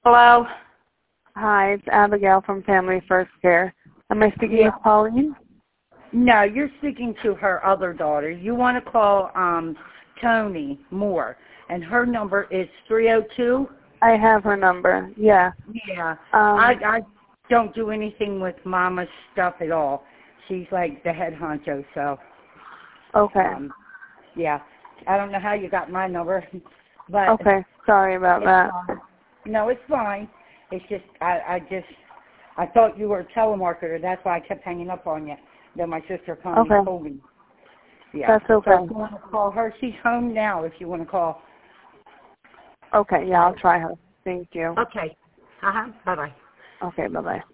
Hello? Hi, it's Abigail from Family First Care. Am I speaking with Pauline? No, you're speaking to her other daughter. You want to call Tony Moore, and her number is 302. I have her number, yeah. Yeah. I don't do anything with Mama's stuff at all. She's like the head honcho, so. Okay. Yeah. I don't know how you got my number, but. Okay, sorry about that. Fine. No, it's fine. It's just, I thought you were a telemarketer. That's why I kept hanging up on you. Then my sister Connie told me. Yeah. That's okay. So if you want to call her, she's home now if you want to call. Okay, yeah, I'll try her. Thank you. Okay. Bye-bye. Okay, bye-bye.